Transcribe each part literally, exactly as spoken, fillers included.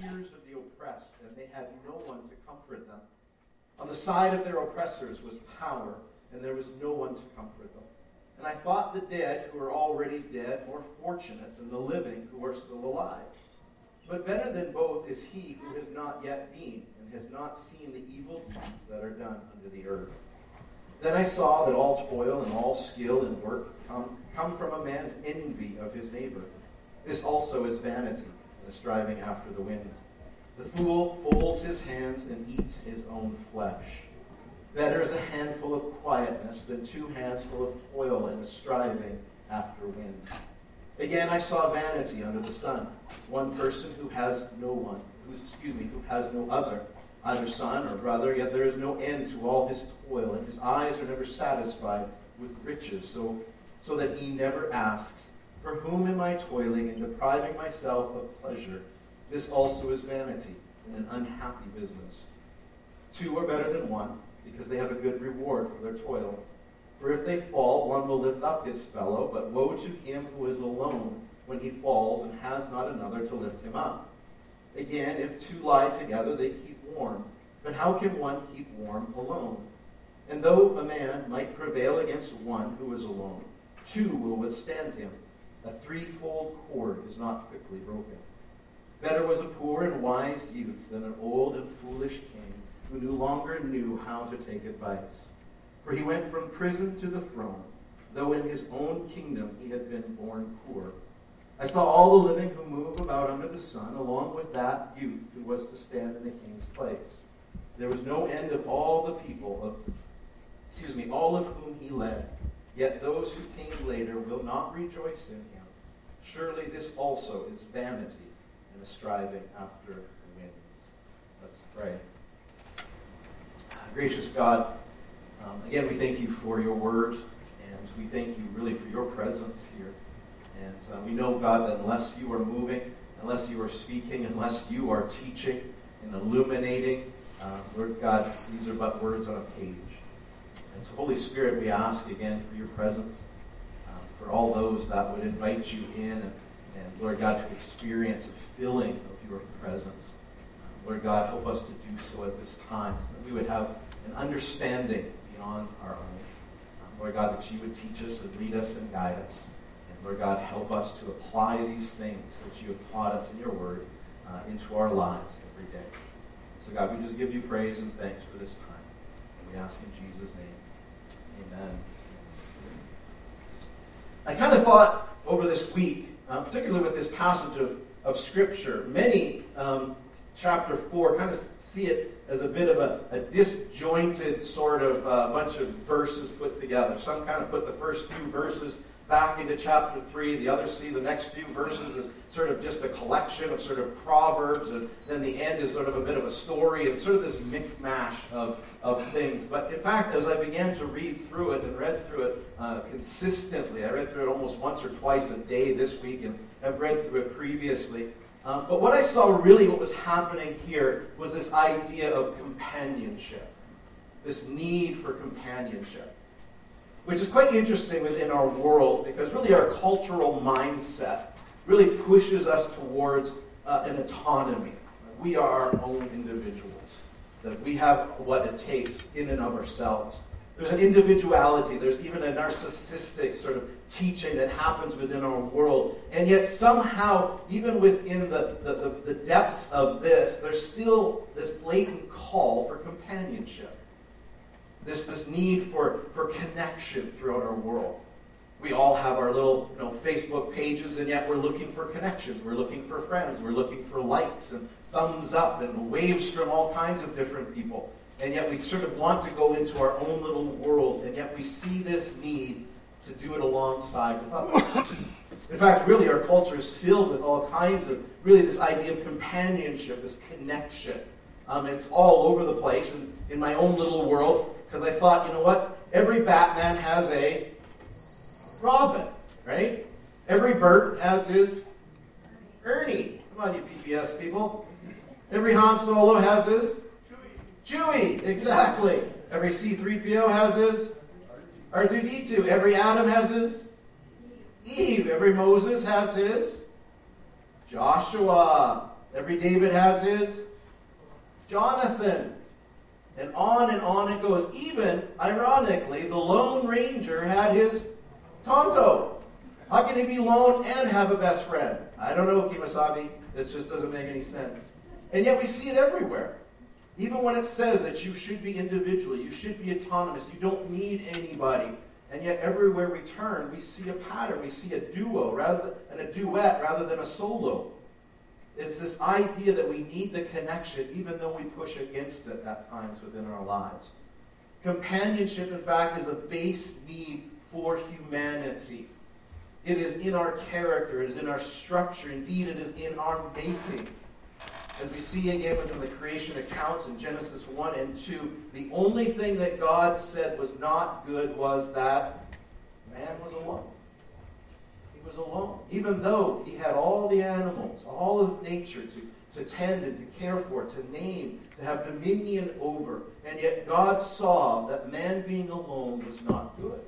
tears of the oppressed, and they had no one to comfort them. On the side of their oppressors was power, and there was no one to comfort them. And I thought the dead, who are already dead, more fortunate than the living, who are still alive. But better than both is he who has not yet been, and has not seen the evil deeds that are done under the earth. Then I saw that all toil and all skill in work come, come from a man's envy of his neighbor. This also is vanity, and a striving after the wind. The fool folds his hands and eats his own flesh. Better is a handful of quietness than two hands full of toil and a striving after wind. Again, I saw vanity under the sun. One person who has no one, who, excuse me, who has no other, either son or brother, yet there is no end to all his toil, and his eyes are never satisfied with riches, so, so that he never asks, for whom am I toiling and depriving myself of pleasure? This also is vanity and an unhappy business. Two are better than one, because they have a good reward for their toil. For if they fall, one will lift up his fellow, but woe to him who is alone when he falls and has not another to lift him up. Again, if two lie together, they keep warm. But how can one keep warm alone? And though a man might prevail against one who is alone, two will withstand him. A threefold cord is not quickly broken. Better was a poor and wise youth than an old and foolish king who no longer knew how to take advice. For he went from prison to the throne, though in his own kingdom he had been born poor. I saw all the living who move about under the sun, along with that youth who was to stand in the king's place. There was no end of all the people of, excuse me, all of whom he led. Yet those who came later will not rejoice in him. Surely this also is vanity and a striving after the winds. Let's pray. Gracious God, um, again we thank you for your word, and we thank you really for your presence here. And uh, we know, God, that unless you are moving, unless you are speaking, unless you are teaching and illuminating, uh, Lord God, these are but words on a page. And so, Holy Spirit, we ask again for your presence, uh, for all those that would invite you in, and, and Lord God, to experience a filling of your presence. Lord God, help us to do so at this time, so that we would have an understanding beyond our own. Um, Lord God, that you would teach us and lead us and guide us. And Lord God, help us to apply these things that you have taught us in your word uh, into our lives every day. So God, we just give you praise and thanks for this time. And we ask in Jesus' name, amen. I kind of thought over this week, uh, particularly with this passage of, of Scripture, many... Um, Chapter four, kind of see it as a bit of a, a disjointed sort of uh, bunch of verses put together. Some kind of put the first few verses back into chapter three. The others see the next few verses as sort of just a collection of sort of proverbs, and then the end is sort of a bit of a story, and sort of this mishmash of, of things. But in fact, as I began to read through it and read through it uh, consistently, I read through it almost once or twice a day this week, and I've read through it previously. Um, but what I saw really what was happening here was this idea of companionship, this need for companionship, which is quite interesting within our world because really our cultural mindset really pushes us towards uh, an autonomy. We are our own individuals, that we have what it takes in and of ourselves. There's an individuality, there's even a narcissistic sort of teaching that happens within our world. And yet somehow, even within the, the, the, the depths of this, there's still this blatant call for companionship. This, this need for, for connection throughout our world. We all have our little you know, Facebook pages, and yet we're looking for connections. We're looking for friends. We're looking for likes and thumbs up and waves from all kinds of different people. And yet we sort of want to go into our own little world, and yet we see this need to do it alongside with others. In fact, really our culture is filled with all kinds of, really this idea of companionship, this connection. Um, it's all over the place, and in my own little world, because I thought, you know what, every Batman has a Robin, right? Every Bert has his Ernie. Come on, you P B S people. Every Han Solo has his Chewie, exactly. Every C three P O has his R two D two. Every Adam has his Eve. Every Moses has his Joshua. Every David has his Jonathan. And on and on it goes. Even, ironically, the Lone Ranger had his Tonto. How can he be lone and have a best friend? I don't know, Kemosabe. This just doesn't make any sense. And yet we see it everywhere. Even when it says that you should be individual, you should be autonomous, you don't need anybody. And yet everywhere we turn, we see a pattern. We see a duo rather than, and a duet rather than a solo. It's this idea that we need the connection, even though we push against it at times within our lives. Companionship, in fact, is a base need for humanity. It is in our character. It is in our structure. Indeed, it is in our making. As we see again within the creation accounts in Genesis one and two, the only thing that God said was not good was that man was alone. He was alone. Even though he had all the animals, all of nature to, to tend and to care for, to name, to have dominion over. And yet God saw that man being alone was not good.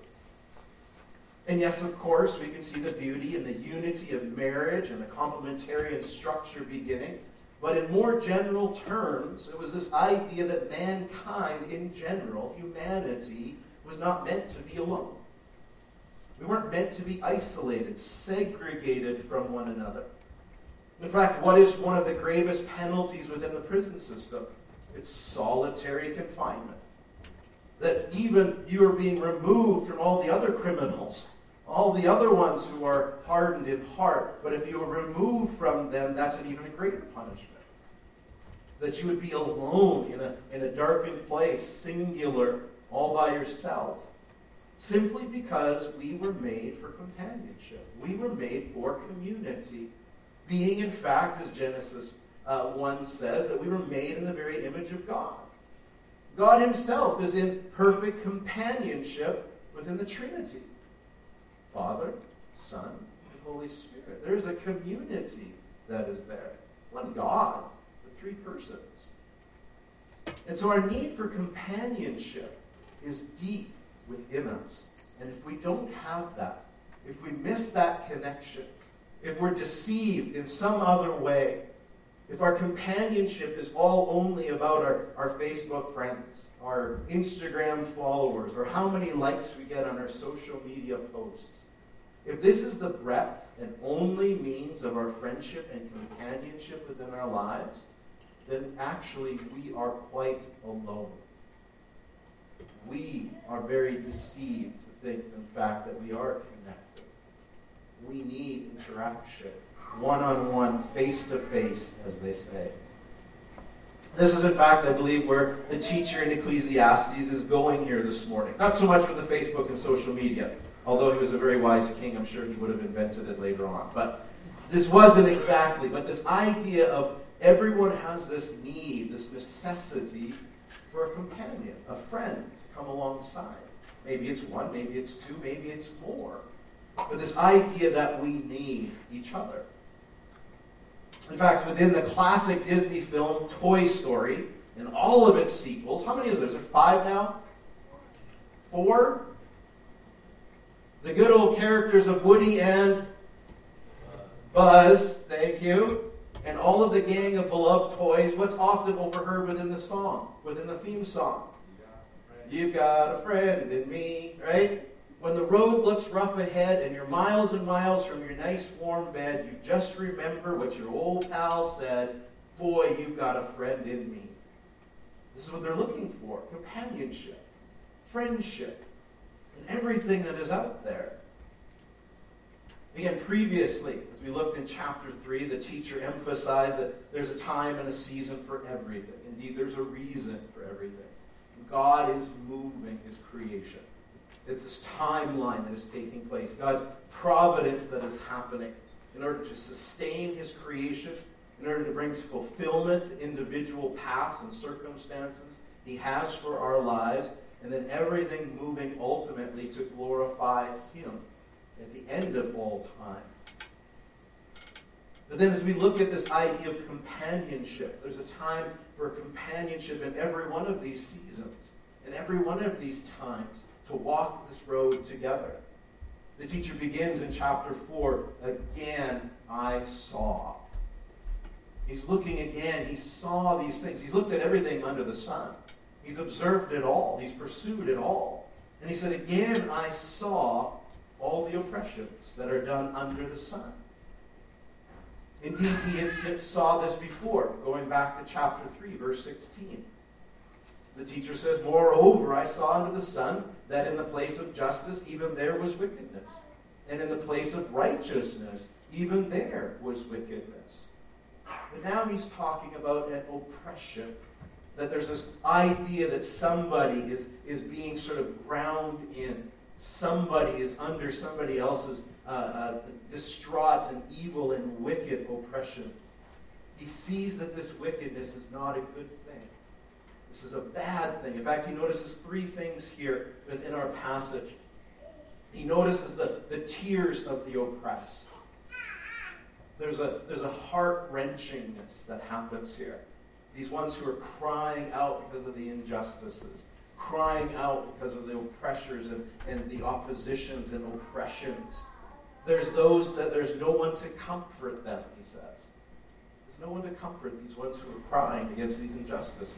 And yes, of course, we can see the beauty and the unity of marriage and the complementarian structure beginning. But in more general terms, it was this idea that mankind in general, humanity, was not meant to be alone. We weren't meant to be isolated, segregated from one another. In fact, what is one of the gravest penalties within the prison system? It's solitary confinement. That even you are being removed from all the other criminals, all the other ones who are hardened in heart. But if you are removed from them, that's an even greater punishment. That you would be alone in a, in a darkened place, singular, all by yourself. Simply because we were made for companionship. We were made for community. Being, in fact, as Genesis uh, one says, that we were made in the very image of God. God himself is in perfect companionship within the Trinity. Father, Son, and Holy Spirit. There is a community that is there. One God, the three persons. And so our need for companionship is deep within us. And if we don't have that, if we miss that connection, if we're deceived in some other way, if our companionship is all only about our, our Facebook friends, our Instagram followers, or how many likes we get on our social media posts, if this is the breadth and only means of our friendship and companionship within our lives, then actually we are quite alone. We are very deceived to think, in fact, that we are connected. We need interaction, one-on-one, face-to-face, as they say. This is, in fact, I believe, where the teacher in Ecclesiastes is going here this morning. Not so much with the Facebook and social media. Although he was a very wise king, I'm sure he would have invented it later on. But this wasn't exactly. But this idea of everyone has this need, this necessity for a companion, a friend to come alongside. Maybe it's one, maybe it's two, maybe it's more. But this idea that we need each other. In fact, within the classic Disney film Toy Story, and all of its sequels, how many is there? Is there five now? Four? The good old characters of Woody and Buzz, thank you, and all of the gang of beloved toys, what's often overheard within the song, within the theme song? You've got a friend in me, right? When the road looks rough ahead and you're miles and miles from your nice warm bed, you just remember what your old pal said, boy, you've got a friend in me. This is what they're looking for, companionship, friendship. And everything that is out there. Again, previously, as we looked in chapter three, the teacher emphasized that there's a time and a season for everything. Indeed, there's a reason for everything. God is moving his creation. It's this timeline that is taking place. God's providence that is happening in order to sustain his creation, in order to bring fulfillment to individual paths and circumstances he has for our lives. And then everything moving ultimately to glorify him at the end of all time. But then as we look at this idea of companionship, there's a time for companionship in every one of these seasons, in every one of these times, to walk this road together. The teacher begins in chapter four, again I saw. He's looking again. He saw these things. He's looked at everything under the sun. He's observed it all. He's pursued it all. And he said, again, I saw all the oppressions that are done under the sun. Indeed, he had saw this before, going back to chapter three, verse sixteen. The teacher says, moreover, I saw under the sun that in the place of justice, even there was wickedness. And in the place of righteousness, even there was wickedness. But now he's talking about an oppression. That there's this idea that somebody is, is being sort of ground in. Somebody is under somebody else's uh, uh, distraught and evil and wicked oppression. He sees that this wickedness is not a good thing. This is a bad thing. In fact, he notices three things here within our passage. He notices the, the tears of the oppressed. There's a, there's a heart-wrenchingness that happens here. These ones who are crying out because of the injustices, crying out because of the oppressors and, and the oppositions and oppressions. There's those that there's no one to comfort them, he says. There's no one to comfort these ones who are crying against these injustices.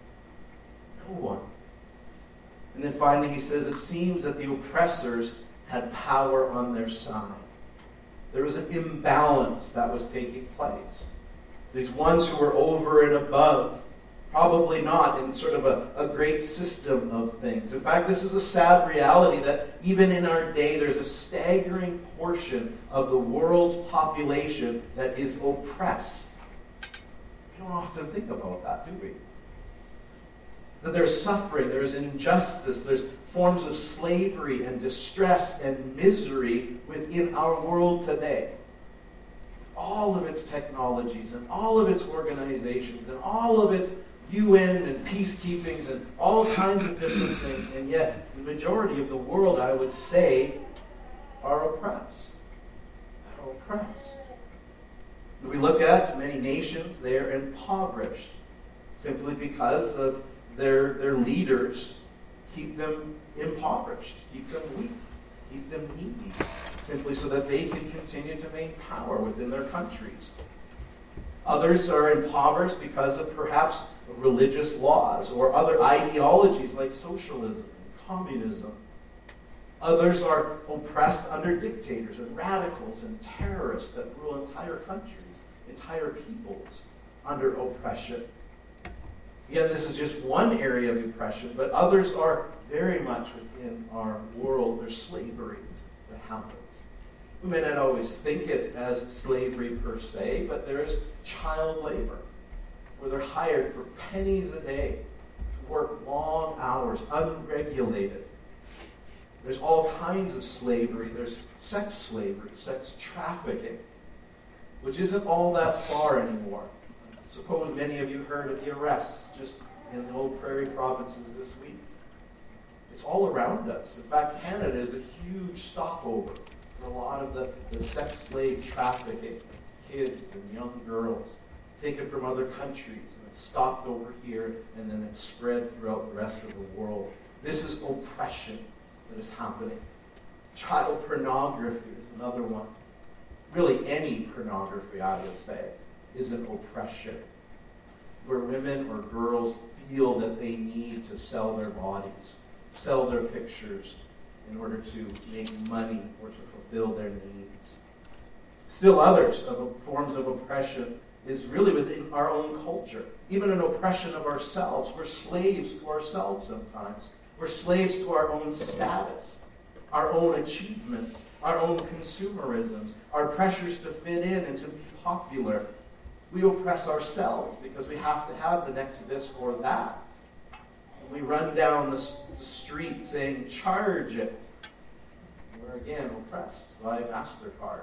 No one. And then finally he says, it seems that the oppressors had power on their side. There was an imbalance that was taking place. These ones who were over and above, probably not in sort of a, a great system of things. In fact, this is a sad reality that even in our day, there's a staggering portion of the world's population that is oppressed. We don't often think about that, do we? That there's suffering, there's injustice, there's forms of slavery and distress and misery within our world today. All of its technologies and all of its organizations and all of its U N and peacekeepings and all kinds of different things. And yet, the majority of the world, I would say, are oppressed. Are oppressed. If we look at many nations, they are impoverished simply because of their, their leaders keep them impoverished, keep them weak, keep them needy, simply so that they can continue to maintain power within their countries. Others are impoverished because of perhaps religious laws or other ideologies like socialism and communism. Others are oppressed under dictators and radicals and terrorists that rule entire countries, entire peoples under oppression. Again, this is just one area of oppression, but others are very much within our world. There's slavery that happens. We may not always think it as slavery per se, but there is child labor, where they're hired for pennies a day to work long hours, unregulated. There's all kinds of slavery. There's sex slavery, sex trafficking, which isn't all that far anymore. Suppose many of you heard of the arrests just in the old prairie provinces this week. It's all around us. In fact, Canada is a huge stopover for a lot of the, the sex slave trafficking of kids and young girls taken from other countries, and it's stopped over here, and then it's spread throughout the rest of the world. This is oppression that is happening. Child pornography is another one. Really, any pornography, I would say, is an oppression, where women or girls feel that they need to sell their bodies, sell their pictures in order to make money or to fulfill their needs. Still others of forms of oppression is really within our own culture. Even an oppression of ourselves. We're slaves to ourselves sometimes. We're slaves to our own status, our own achievements, our own consumerisms, our pressures to fit in and to be popular. We oppress ourselves because we have to have the next this or that. And we run down the, the street saying, charge it. And we're again oppressed by MasterCards,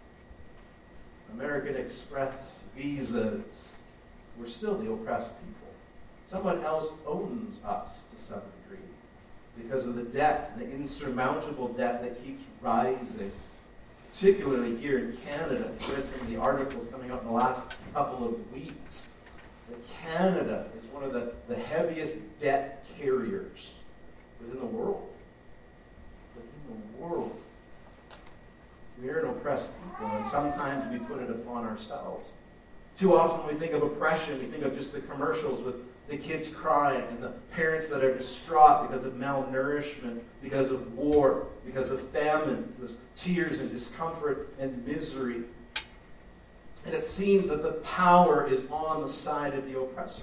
American Express, Visas. We're still the oppressed people. Someone else owns us to some degree because of the debt, the insurmountable debt that keeps rising. Particularly here in Canada. I've read some of the articles coming out in the last couple of weeks. That Canada is one of the, the heaviest debt carriers within the world. Within the world. We are an oppressed people, and sometimes we put it upon ourselves. Too often when we think of oppression, we think of just the commercials with the kids crying and the parents that are distraught because of malnourishment, because of war, because of famines. There's tears and discomfort and misery. And it seems that the power is on the side of the oppressors.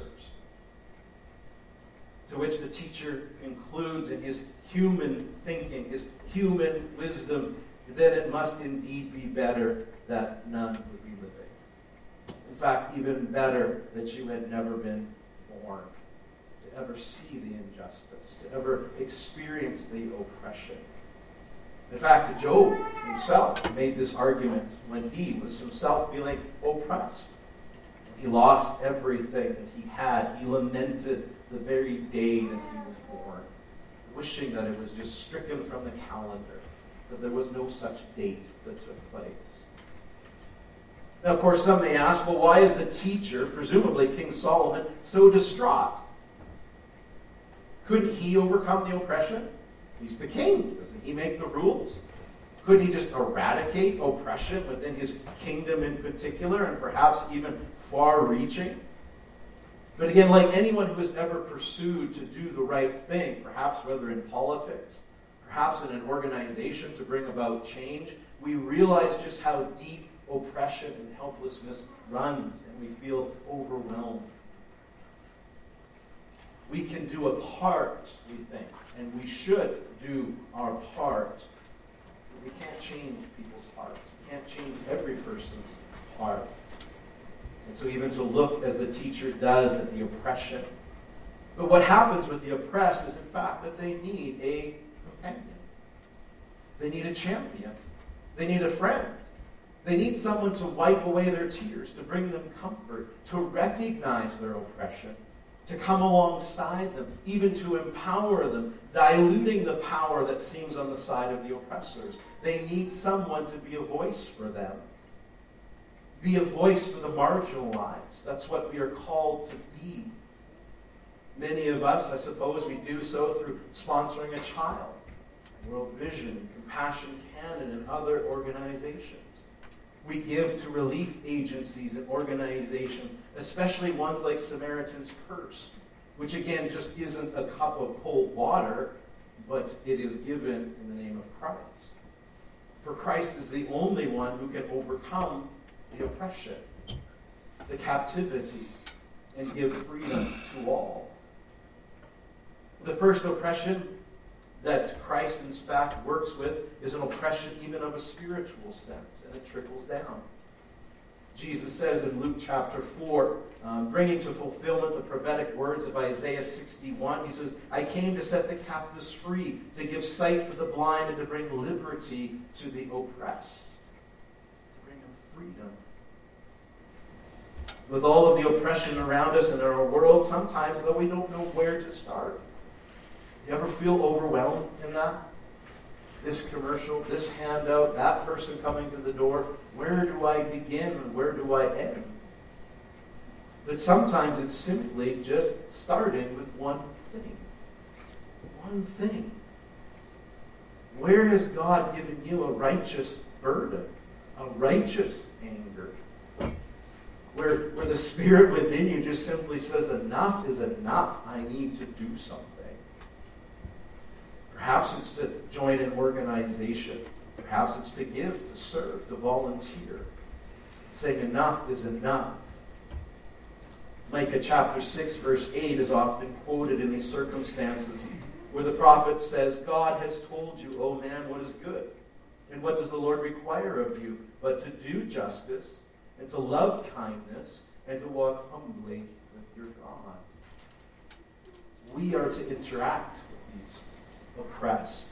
To which the teacher concludes in his human thinking, his human wisdom, that it must indeed be better that none would be living. In fact, even better that you had never been born, to ever see the injustice, to ever experience the oppression. In fact, Job himself made this argument when he was himself feeling oppressed. He lost everything that he had. He lamented the very day that he was born, wishing that it was just stricken from the calendar, that there was no such date that took place. Now, of course, some may ask, well, why is the teacher, presumably King Solomon, so distraught? Couldn't he overcome the oppression? He's the king. Doesn't he make the rules? Couldn't he just eradicate oppression within his kingdom in particular, and perhaps even far-reaching? But again, like anyone who has ever pursued to do the right thing, perhaps whether in politics, perhaps in an organization to bring about change, we realize just how deep oppression and helplessness runs, and we feel overwhelmed. We can do a part, we think, and we should do our part, but we can't change people's hearts. We can't change every person's heart. And so even to look as the teacher does at the oppression. But what happens with the oppressed is, in fact, that they need a companion. They need a champion. They need a friend. They need someone to wipe away their tears, to bring them comfort, to recognize their oppression, to come alongside them, even to empower them, diluting the power that seems on the side of the oppressors. They need someone to be a voice for them. Be a voice for the marginalized. That's what we are called to be. Many of us, I suppose, we do so through sponsoring a child, World Vision, Compassion Canada, and other organizations. We give to relief agencies and organizations, especially ones like Samaritan's Purse, which again just isn't a cup of cold water, but it is given in the name of Christ. For Christ is the only one who can overcome the oppression, the captivity, and give freedom to all. The first oppression that Christ, in fact, works with is an oppression even of a spiritual sense, and it trickles down. Jesus says in Luke chapter four, um, bringing to fulfillment the prophetic words of Isaiah sixty-one, he says, I came to set the captives free, to give sight to the blind, and to bring liberty to the oppressed, to bring them freedom. With all of the oppression around us in our world, sometimes, though, we don't know where to start. You ever feel overwhelmed in that? This commercial, this handout, that person coming to the door. Where do I begin and where do I end? But sometimes it's simply just starting with one thing. One thing. Where has God given you a righteous burden, a righteous anger? Where, where the Spirit within you just simply says, enough is enough. I need to do something. Perhaps it's to join an organization. Perhaps it's to give, to serve, to volunteer. Saying enough is enough. Micah chapter six, verse eight is often quoted in these circumstances where the prophet says, God has told you, O man, what is good. And what does the Lord require of you? But to do justice, and to love kindness, and to walk humbly with your God. We are to interact with these oppressed.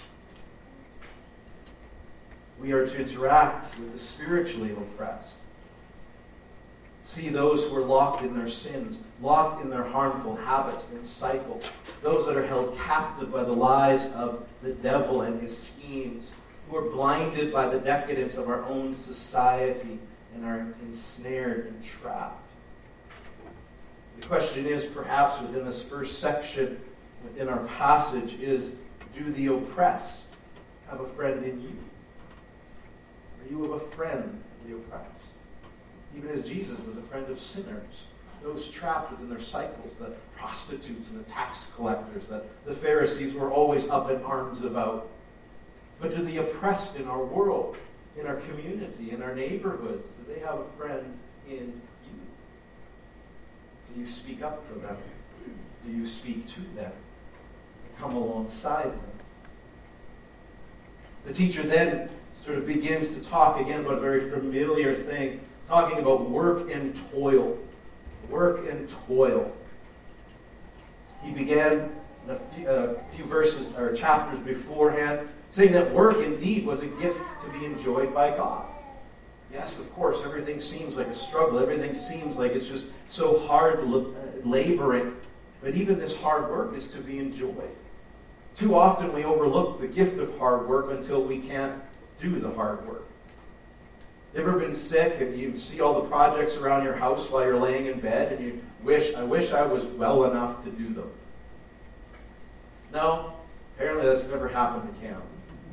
We are to interact with the spiritually oppressed. See those who are locked in their sins, locked in their harmful habits and cycles, those that are held captive by the lies of the devil and his schemes, who are blinded by the decadence of our own society and are ensnared and trapped. The question is, perhaps within this first section, within our passage, is, do the oppressed have a friend in you? Are you a friend of the oppressed? Even as Jesus was a friend of sinners, those trapped within their cycles, the prostitutes and the tax collectors that the Pharisees were always up in arms about. But to the oppressed in our world, in our community, in our neighborhoods, do they have a friend in you? Do you speak up for them? Do you speak to them? Come alongside them? The teacher then sort of begins to talk again about a very familiar thing, talking about work and toil. Work and toil. He began a few, uh, few verses or chapters beforehand saying that work indeed was a gift to be enjoyed by God. Yes, of course, everything seems like a struggle. Everything seems like it's just so hard laboring. But even this hard work is to be enjoyed. Too often we overlook the gift of hard work until we can't do the hard work. Ever been sick and you see all the projects around your house while you're laying in bed and you wish, I wish I was well enough to do them? No, apparently that's never happened to Cam.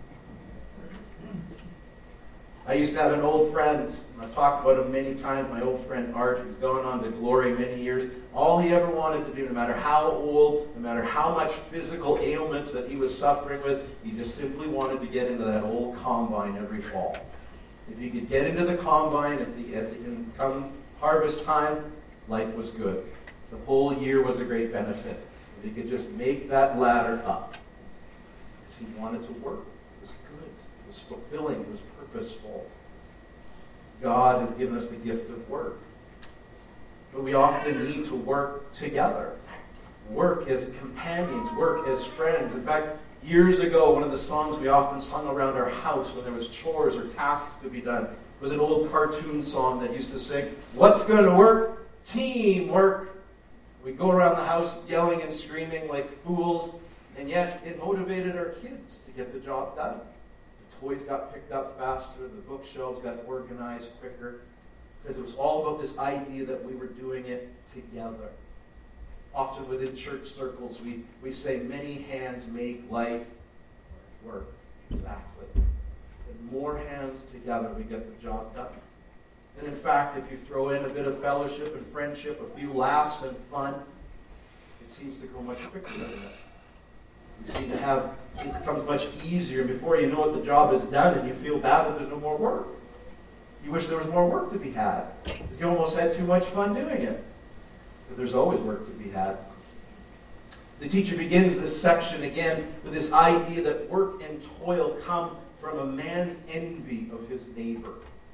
I used to have an old friend, and I've talked about him many times, my old friend Art, who's gone on to glory many years. All he ever wanted to do, no matter how old, no matter how much physical ailments that he was suffering with, he just simply wanted to get into that old combine every fall. If he could get into the combine at the, at the in come harvest time, life was good. The whole year was a great benefit. If he could just make that ladder up. Because he wanted to work. It was good. It was fulfilling. It was purposeful. God has given us the gift of work. But we often need to work together. Work as companions. Work as friends. In fact, years ago, one of the songs we often sung around our house when there was chores or tasks to be done was an old cartoon song that used to sing, "What's going to work? Teamwork." We'd go around the house yelling and screaming like fools, and yet it motivated our kids to get the job done. The toys got picked up faster, the bookshelves got organized quicker, because it was all about this idea that we were doing it together. Often within church circles, we, we say, many hands make light work. Exactly. The more hands together, we get the job done. And in fact, if you throw in a bit of fellowship and friendship, a few laughs and fun, it seems to go much quicker, doesn't it? You seem to have, it becomes much easier. Before you know it, the job is done, and you feel bad that there's no more work. You wish there was more work to be had, because you almost had too much fun doing it. But there's always work to be had. The teacher begins this section again with this idea that work and toil come from a man's envy of his neighbor.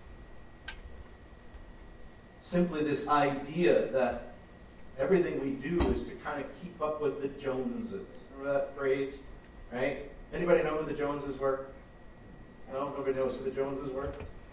Simply this idea that everything we do is to kind of keep up with the Joneses. Remember that phrase? Right? Anybody know who the Joneses were? No? Nobody knows who the Joneses were?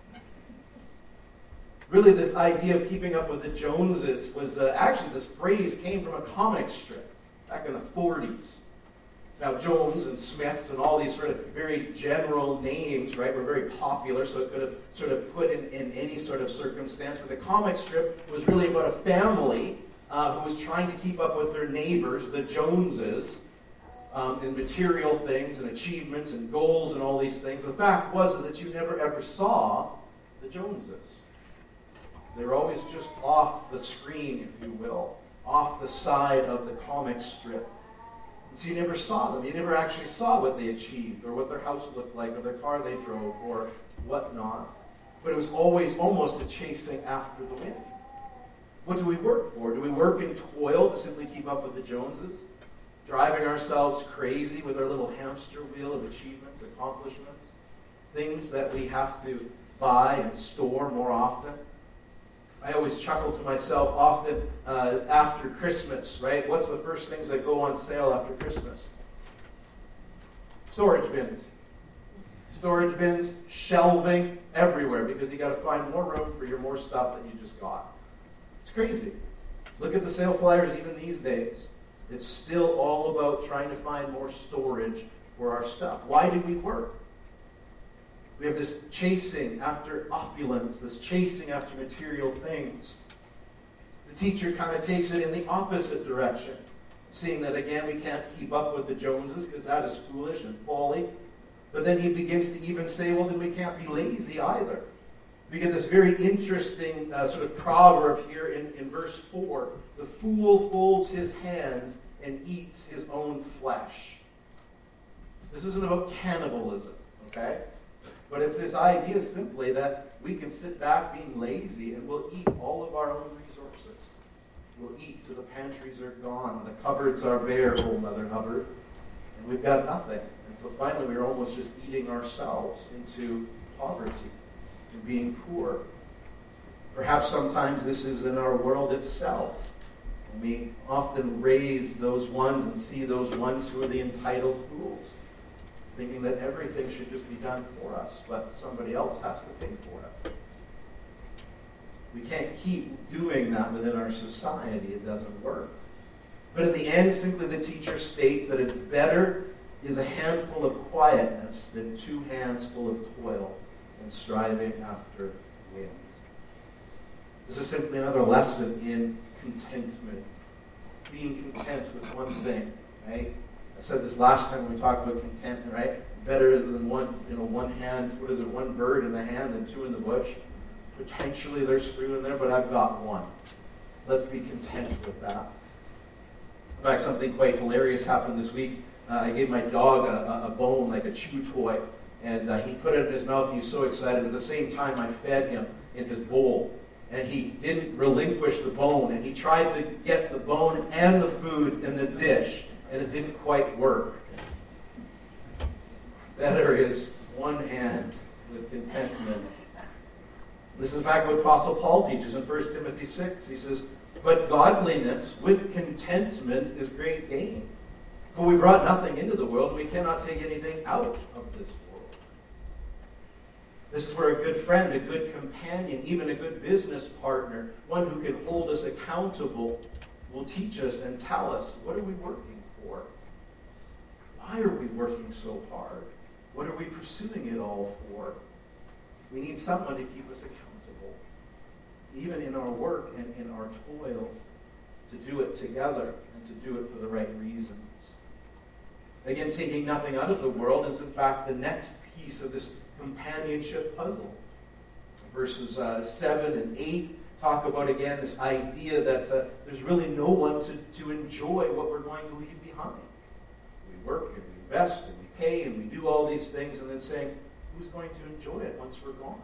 Really, this idea of keeping up with the Joneses was uh, actually, this phrase came from a comic strip back in the forties. Now, Jones and Smiths and all these sort of very general names, right, were very popular, so it could have sort of put in, in any sort of circumstance. But the comic strip was really about a family uh, who was trying to keep up with their neighbors, the Joneses, um, in material things and achievements and goals and all these things. The fact was is that you never ever saw the Joneses. They were always just off the screen, if you will, off the side of the comic strip. And so you never saw them. You never actually saw what they achieved or what their house looked like or their car they drove or whatnot. But it was always almost a chasing after the wind. What do we work for? Do we work in toil to simply keep up with the Joneses? Driving ourselves crazy with our little hamster wheel of achievements, accomplishments, things that we have to buy and store more often? I always chuckle to myself often uh, after Christmas, right? What's the first things that go on sale after Christmas? Storage bins. Storage bins, shelving, everywhere, because you got to find more room for your more stuff that you just got. It's crazy. Look at the sale flyers even these days. It's still all about trying to find more storage for our stuff. Why do we work? We have this chasing after opulence, this chasing after material things. The teacher kind of takes it in the opposite direction, seeing that, again, we can't keep up with the Joneses because that is foolish and folly. But then he begins to even say, well, then we can't be lazy either. We get this very interesting uh, sort of proverb here in, in verse four. The fool folds his hands and eats his own flesh. This isn't about cannibalism, okay? But it's this idea simply that we can sit back being lazy and we'll eat all of our own resources. We'll eat till the pantries are gone, the cupboards are bare, old Mother Hubbard, and we've got nothing. And so finally we're almost just eating ourselves into poverty and being poor. Perhaps sometimes this is in our world itself. And we often raise those ones and see those ones who are the entitled fools, thinking that everything should just be done for us, but somebody else has to pay for it. We can't keep doing that within our society. It doesn't work. But in the end, simply the teacher states that it's better is a handful of quietness than two hands full of toil and striving after wind. This is simply another lesson in contentment. Being content with one thing, right? I said this last time when we talked about contentment, right? Better than one, you know, one hand, what is it, one bird in the hand than two in the bush. Potentially there's fruit in there, but I've got one. Let's be content with that. In fact, something quite hilarious happened this week. Uh, I gave my dog a, a bone, like a chew toy, and uh, he put it in his mouth and he was so excited. At the same time, I fed him in his bowl, and he didn't relinquish the bone, and he tried to get the bone and the food in the dish, and it didn't quite work. Better is one hand with contentment. This is in fact what Apostle Paul teaches in First Timothy six. He says, but godliness with contentment is great gain. For we brought nothing into the world, and we cannot take anything out of this world. This is where a good friend, a good companion, even a good business partner, one who can hold us accountable, will teach us and tell us, what are we working for? Why are we working so hard? What are we pursuing it all for? We need someone to keep us accountable, even in our work and in our toils, to do it together and to do it for the right reasons. Again, taking nothing out of the world is in fact the next piece of this companionship puzzle. Verses uh, seven and eight talk about, again, this idea that uh, there's really no one to, to enjoy what we're going to leave behind. We work and we invest and we pay and we do all these things, and then saying, who's going to enjoy it once we're gone?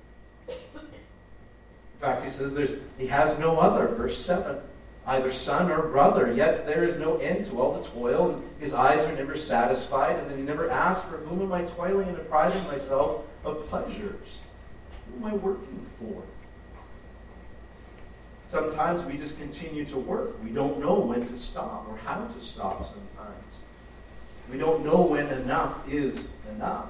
In fact, he says there's he has no other, verse seven, either son or brother, yet there is no end to all the toil, and his eyes are never satisfied, and then he never asks, for whom am I toiling and depriving myself of pleasures? Who am I working for? Sometimes we just continue to work. We don't know when to stop or how to stop sometimes. We don't know when enough is enough.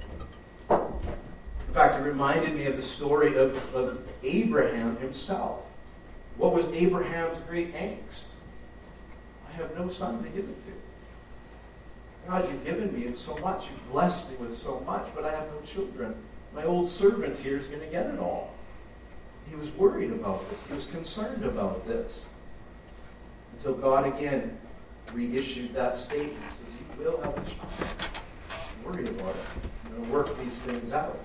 In fact, it reminded me of the story of, of Abraham himself. What was Abraham's great angst? I have no son to give it to. God, you've given me so much. You've blessed me with so much, but I have no children. My old servant here is going to get it all. He was worried about this. He was concerned about this. Until God again reissued that statement. He says, you will have a child. I'm worried about it. I'm going to work these things out.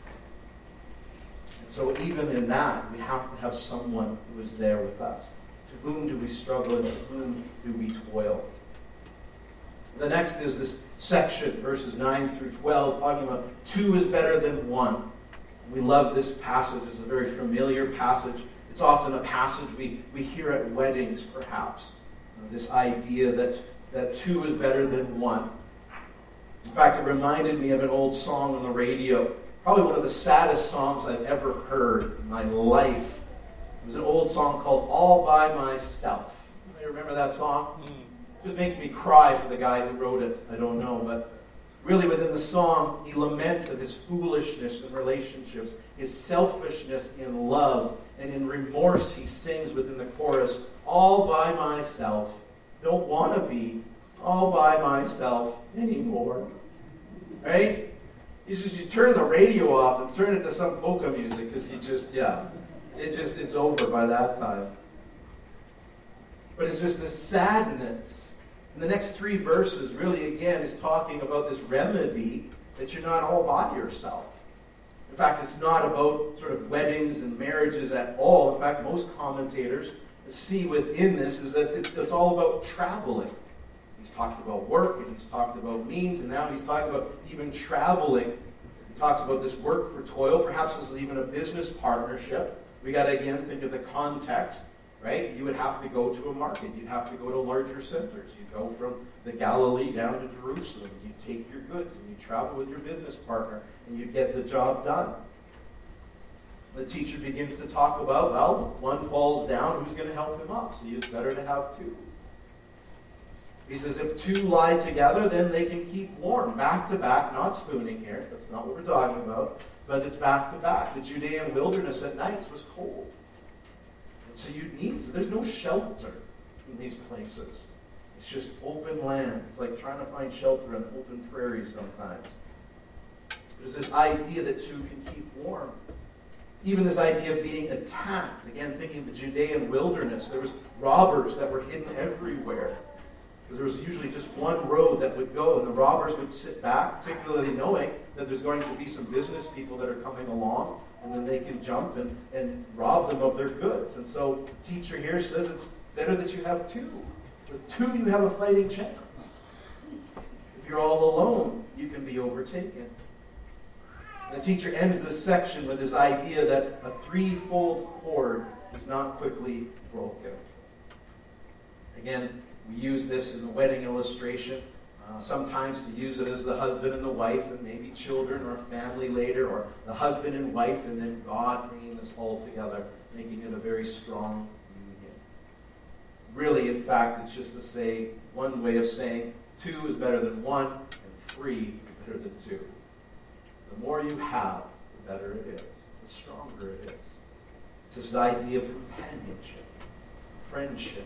And so even in that, we have to have someone who is there with us. To whom do we struggle and to whom do we toil? The next is this section, verses nine through twelve, talking about two is better than one. We love this passage. It's a very familiar passage. It's often a passage we, we hear at weddings, perhaps. You know, this idea that, that two is better than one. In fact, it reminded me of an old song on the radio. Probably one of the saddest songs I've ever heard in my life. It was an old song called All By Myself. You remember that song? It just makes me cry for the guy who wrote it. I don't know, but really within the song, he laments at his foolishness in relationships, his selfishness in love, and in remorse he sings within the chorus, all by myself, don't want to be all by myself anymore. Right? You just you turn the radio off and turn it to some polka music because you just, yeah, it just, it's over by that time. But it's just this sadness. And the next three verses really, again, is talking about this remedy that you're not all by yourself. In fact, it's not about sort of weddings and marriages at all. In fact, most commentators see within this is that it's, it's all about traveling. He's talked about work, and he's talked about means, and now he's talking about even traveling. He talks about this work for toil. Perhaps this is even a business partnership. We got to, again, think of the context, right? You would have to go to a market. You'd have to go to larger centers. You'd go from the Galilee down to Jerusalem. You'd take your goods, and you'd travel with your business partner, and you'd get the job done. The teacher begins to talk about, well, if one falls down, who's going to help him up? So it's better to have two. He says, if two lie together, then they can keep warm, back to back, not spooning here. That's not what we're talking about. But it's back to back. The Judean wilderness at nights was cold. And so you need, so there's no shelter in these places. It's just open land. It's like trying to find shelter on open prairie sometimes. There's this idea that two can keep warm. Even this idea of being attacked. Again, thinking of the Judean wilderness, there was robbers that were hidden everywhere. Because there was usually just one road that would go, and the robbers would sit back, particularly knowing that there's going to be some business people that are coming along, and then they can jump and, and rob them of their goods. And so the teacher here says it's better that you have two. With two, you have a fighting chance. If you're all alone, you can be overtaken. The teacher ends this section with this idea that a threefold cord is not quickly broken. Again, we use this in the wedding illustration, uh, sometimes to use it as the husband and the wife and maybe children or a family later, or the husband and wife and then God bringing this all together, making it a very strong union. Really, in fact, it's just to say, one way of saying two is better than one and three is better than two. The more you have, the better it is, the stronger it is. It's this idea of companionship, friendships.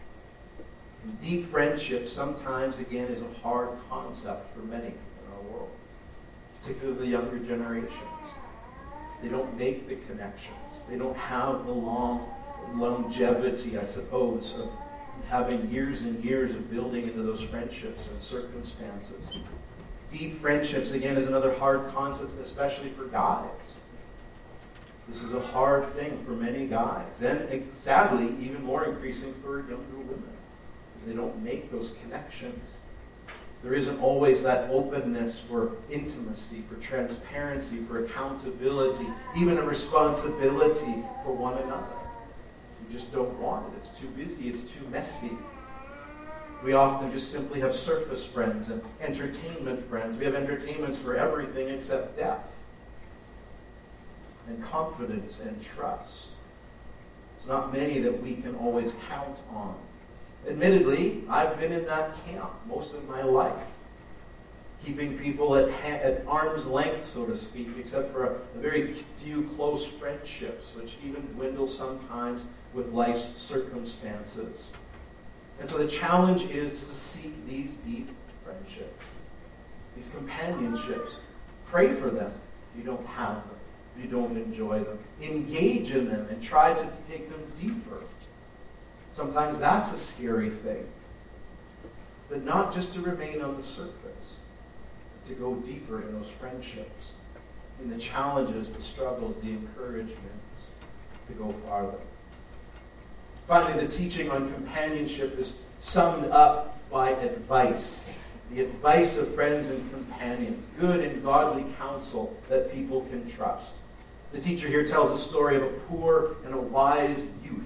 And deep friendship sometimes, again, is a hard concept for many in our world, particularly the younger generations. They don't make the connections. They don't have the long longevity, I suppose, of having years and years of building into those friendships and circumstances. Deep friendships, again, is another hard concept, especially for guys. This is a hard thing for many guys, and sadly, even more increasing for younger women, because they don't make those connections. There isn't always that openness for intimacy, for transparency, for accountability, even a responsibility for one another. You just don't want it. It's too busy. It's too messy. We often just simply have surface friends and entertainment friends. We have entertainments for everything except depth and confidence and trust. It's not many that we can always count on. Admittedly, I've been in that camp most of my life, keeping people at, ha- at arm's length, so to speak, except for a, a very few close friendships, which even dwindle sometimes with life's circumstances. And so the challenge is to seek these deep friendships, these companionships. Pray for them if you don't have them, if you don't enjoy them. Engage in them and try to take them deeper. Sometimes that's a scary thing. But not just to remain on the surface, but to go deeper in those friendships, in the challenges, the struggles, the encouragements, to go farther. Finally, the teaching on companionship is summed up by advice. The advice of friends and companions. Good and godly counsel that people can trust. The teacher here tells a story of a poor and a wise youth,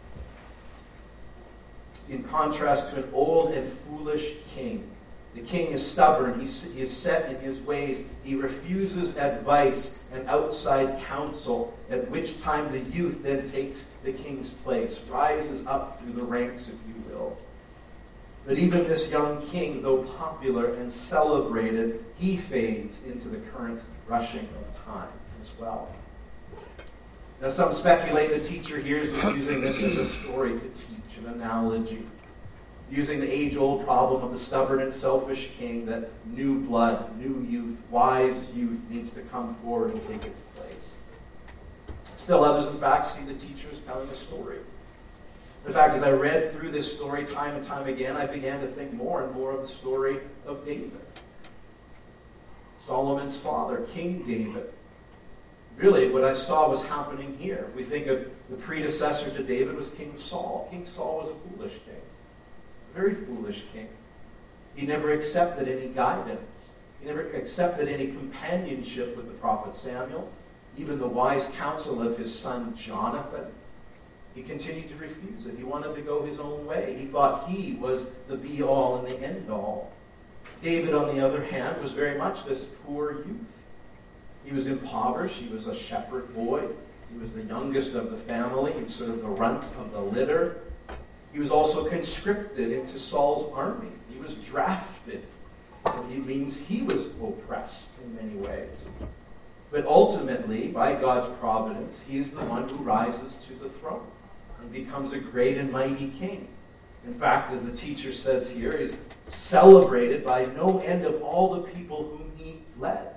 in contrast to an old and foolish king. The king is stubborn. He is set in his ways. He refuses advice and outside counsel, at which time the youth then takes the king's place, rises up through the ranks, if you will. But even this young king, though popular and celebrated, he fades into the current rushing of time as well. Now, some speculate the teacher here is using this as a story to teach, an analogy, using the age-old problem of the stubborn and selfish king, that new blood, new youth, wise youth needs to come forward and take its place. Still others, in fact, see the teacher as telling a story. In fact, as I read through this story time and time again, I began to think more and more of the story of David. Solomon's father, King David. Really, what I saw was happening here. If we think of the predecessor to David was King Saul. King Saul was a foolish king. A very foolish king. He never accepted any guidance. He never accepted any companionship with the prophet Samuel, even the wise counsel of his son Jonathan. He continued to refuse it. He wanted to go his own way. He thought he was the be-all and the end-all. David, on the other hand, was very much this poor youth. He was impoverished. He was a shepherd boy. He was the youngest of the family. He was sort of the runt of the litter. He was also conscripted into Saul's army. He was drafted. It means he was oppressed in many ways. But ultimately, by God's providence, he is the one who rises to the throne and becomes a great and mighty king. In fact, as the teacher says here, is celebrated by no end of all the people whom he led.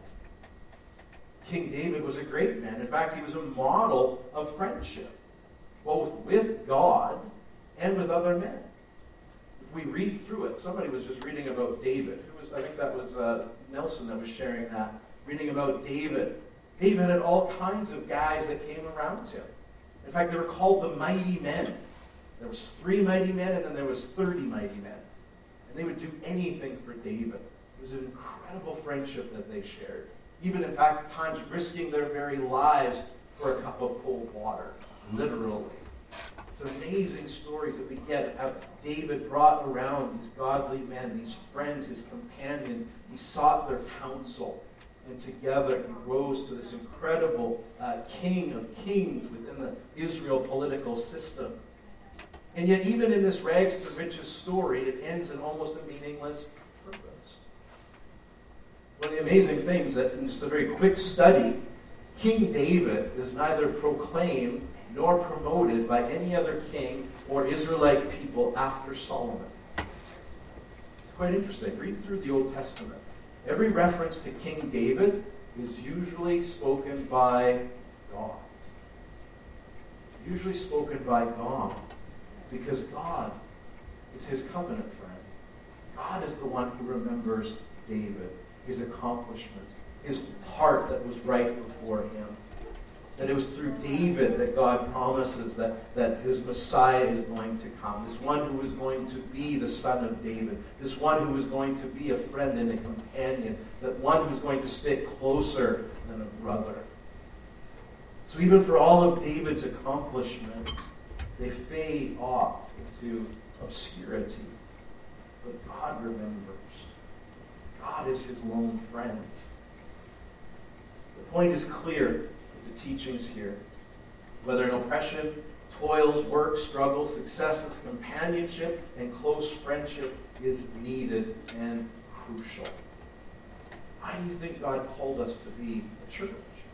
King David was a great man. In fact, he was a model of friendship, both with God and with other men. If we read through it, somebody was just reading about David. Who was, I think that was uh, Nelson that was sharing that, reading about David. David had all kinds of guys that came around him. In fact, they were called the mighty men. There was three mighty men, and then there was thirty mighty men. And they would do anything for David. It was an incredible friendship that they shared. Even, in fact, at times risking their very lives for a cup of cold water, literally. It's amazing stories that we get how David brought around these godly men, these friends, his companions. He sought their counsel. And together he rose to this incredible uh, king of kings within the Israel political system. And yet, even in this rags to riches story, it ends in almost a meaningless purpose. One of the amazing things that, in just a very quick study, King David is neither proclaimed nor promoted by any other king or Israelite people after Solomon. It's quite interesting. Read through the Old Testament. Every reference to King David is usually spoken by God. Usually spoken by God. Because God is his covenant friend. God is the one who remembers David, his accomplishments, his heart that was right before him. That it was through David that God promises that, that his Messiah is going to come. This one who is going to be the son of David. This one who is going to be a friend and a companion. That one who is going to stick closer than a brother. So even for all of David's accomplishments, they fade off into obscurity. But God remembers. God is his lone friend. The point is clear. The teachings here. Whether in oppression, toils, work, struggles, successes, companionship, and close friendship is needed and crucial. Why do you think God called us to be a church?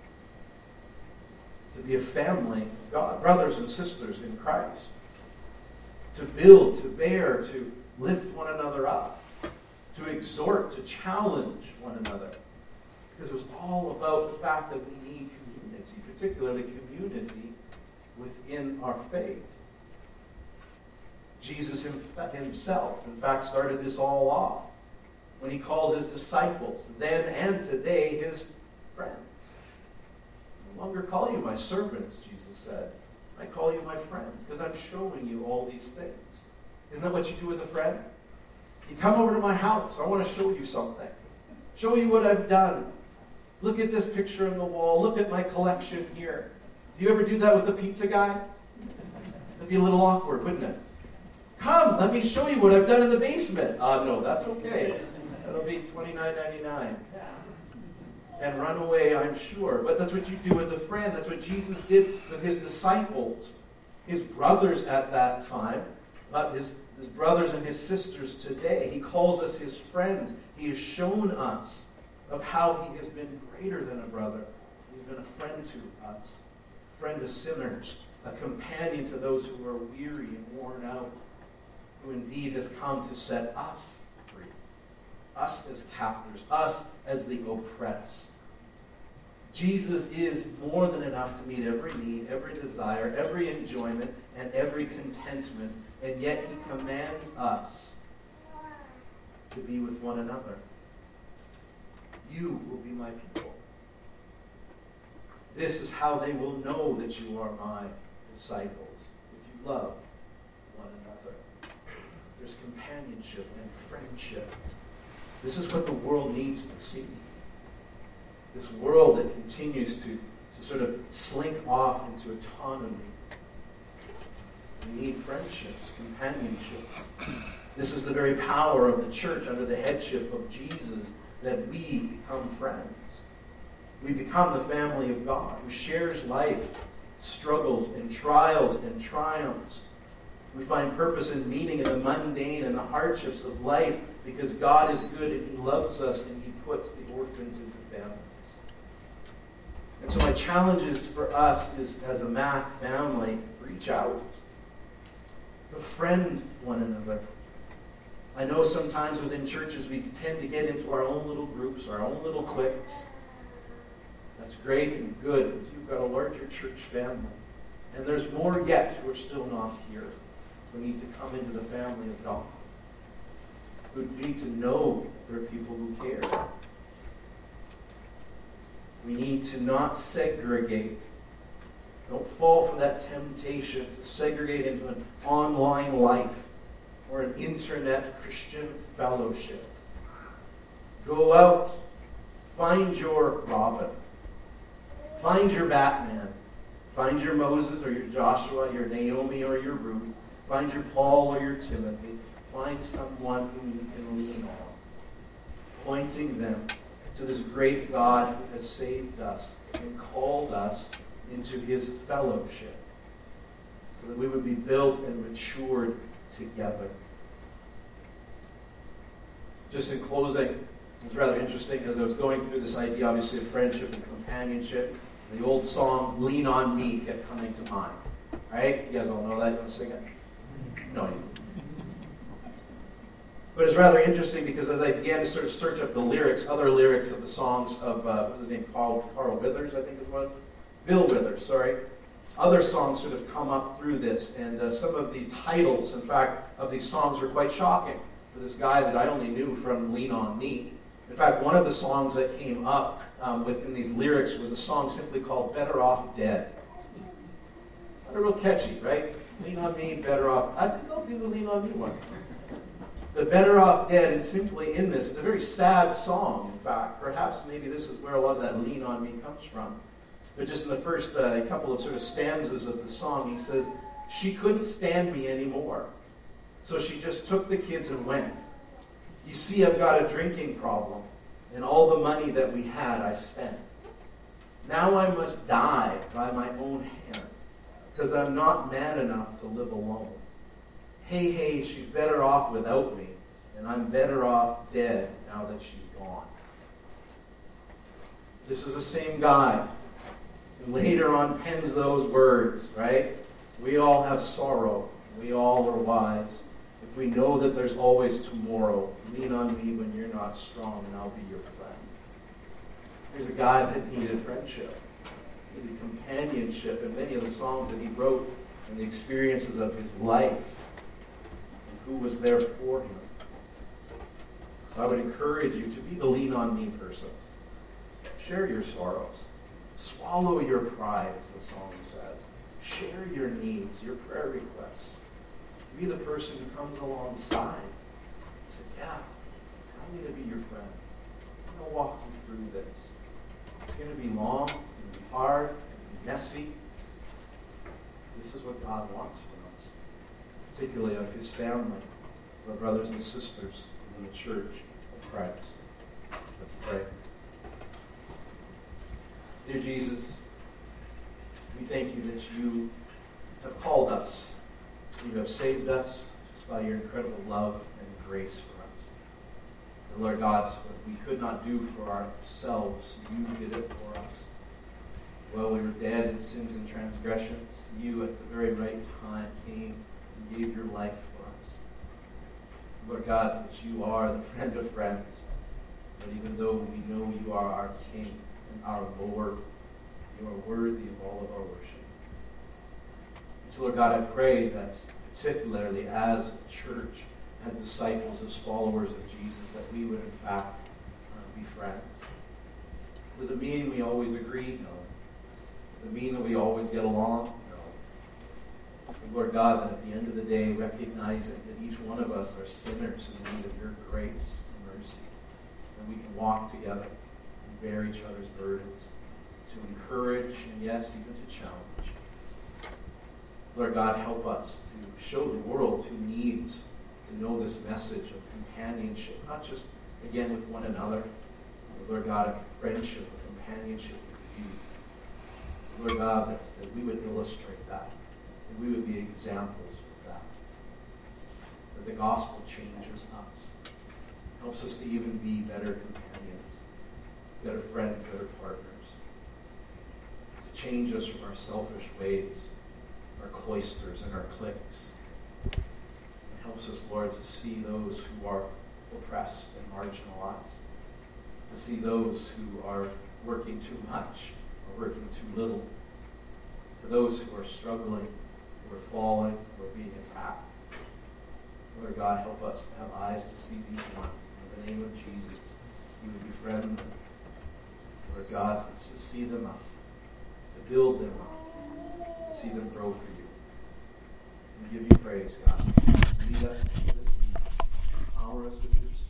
To be a family of God, brothers and sisters in Christ. To build, to bear, to lift one another up. To exhort, to challenge one another. Because it was all about the fact that we need community, particularly community within our faith. Jesus himself, in fact, started this all off when he called his disciples, then and today his friends. I no longer call you my servants, Jesus said. I call you my friends because I'm showing you all these things. Isn't that what you do with a friend? You come over to my house. I want to show you something. Show you what I've done. Look at this picture on the wall. Look at my collection here. Do you ever do that with the pizza guy? That'd be a little awkward, wouldn't it? Come, let me show you what I've done in the basement. Uh, no, that's okay. That'll be twenty-nine ninety-nine. And run away, I'm sure. But that's what you do with a friend. That's what Jesus did with his disciples, his brothers at that time, but his, his brothers and his sisters today. He calls us his friends. He has shown us of how he has been greater than a brother. He's been a friend to us, a friend to sinners, a companion to those who are weary and worn out, who indeed has come to set us free, us as captors, us as the oppressed. Jesus is more than enough to meet every need, every desire, every enjoyment, and every contentment, and yet he commands us to be with one another. You will be my people. This is how they will know that you are my disciples, if you love one another. There's companionship and friendship. This is what the world needs to see. This world that continues to, to sort of slink off into autonomy. We need friendships, companionship. This is the very power of the church under the headship of Jesus, that we become friends. We become the family of God who shares life, struggles and trials and triumphs. We find purpose and meaning in the mundane and the hardships of life because God is good and He loves us and He puts the orphans into families. And so my challenge is for us is, as a Mac family, reach out. Befriend one another. I know sometimes within churches we tend to get into our own little groups, our own little cliques. That's great and good, but you've got a larger church family. And there's more yet who are still not here, who need to come into the family of God, who need to know there are people who care. We need to not segregate. Don't fall for that temptation to segregate into an online life or an internet Christian fellowship. Go out, find your Robin, find your Batman, find your Moses or your Joshua, your Naomi or your Ruth, find your Paul or your Timothy, find someone whom you can lean on, pointing them to this great God who has saved us and called us into His fellowship, so that we would be built and matured together. Just in closing, it was rather interesting as I was going through this idea, obviously, of friendship and companionship. The old song, Lean on Me, kept coming to mind. Right? You guys all know that? You want to sing it? No, you But it's rather interesting because as I began to sort of search up the lyrics, other lyrics of the songs of, uh, what was his name, Carl, Carl Withers, I think it was? Bill Withers, sorry. Other songs sort of come up through this, and uh, some of the titles, in fact, of these songs were quite shocking for this guy that I only knew from Lean On Me. In fact, one of the songs that came up um, within these lyrics was a song simply called Better Off Dead. Not a real catchy, right? Lean on me, better off. I think I'll do the Lean on Me one. The Better Off Dead, and simply in this, it's a very sad song, in fact. Perhaps maybe this is where a lot of that Lean on Me comes from. But just in the first uh, couple of sort of stanzas of the song, he says, she couldn't stand me anymore, so she just took the kids and went. You see, I've got a drinking problem, and all the money that we had I spent. Now I must die by my own hand, because I'm not man enough to live alone. Hey, hey, she's better off without me, and I'm better off dead now that she's gone. This is the same guy who later on pens those words, right? We all have sorrow. We all are wise. If we know that there's always tomorrow, lean on me when you're not strong, and I'll be your friend. Here's a guy that needed friendship, needed companionship, and many of the songs that he wrote and the experiences of his life, and who was there for him. So I would encourage you to be the lean on me person. Share your sorrows. Swallow your pride, as the song says. Share your needs, your prayer requests. Be the person who comes alongside and says, yeah, I'm going to be your friend. I'm going to walk you through this. It's going to be long, it's going to be hard, it's going to be messy. This is what God wants from us, particularly of His family, of our brothers and sisters in the church of Christ. Let's pray. Dear Jesus, we thank you that you have called us. You have saved us just by your incredible love and grace for us. And Lord God, what we could not do for ourselves, you did it for us. While we were dead in sins and transgressions, you at the very right time came and gave your life for us. Lord God, that you are the friend of friends, that even though we know you are our King and our Lord, you are worthy of all of our worship. And so, Lord God, I pray that particularly as a church, as disciples, as followers of Jesus, that we would in fact uh, be friends. Does it mean we always agree? No. Does it mean that we always get along? No. But Lord God, that at the end of the day, recognizing that each one of us are sinners in need of your grace and mercy, that we can walk together and bear each other's burdens, to encourage and, yes, even to challenge. Lord God, help us to show the world who needs to know this message of companionship, not just, again, with one another, but, Lord God, a friendship, a companionship with you. Lord God, that, that we would illustrate that, and we would be examples of that. That the gospel changes us, helps us to even be better companions, better friends, better partners, to change us from our selfish ways, our cloisters and our cliques. It helps us, Lord, to see those who are oppressed and marginalized, to see those who are working too much or working too little, to those who are struggling, who are falling, who are being attacked. Lord God, help us to have eyes to see these ones. In the name of Jesus, you would befriend them. Lord God, to see them up, to build them up, to see them grow for you. We give you praise, God. Lead us this week. Empower us with your Spirit.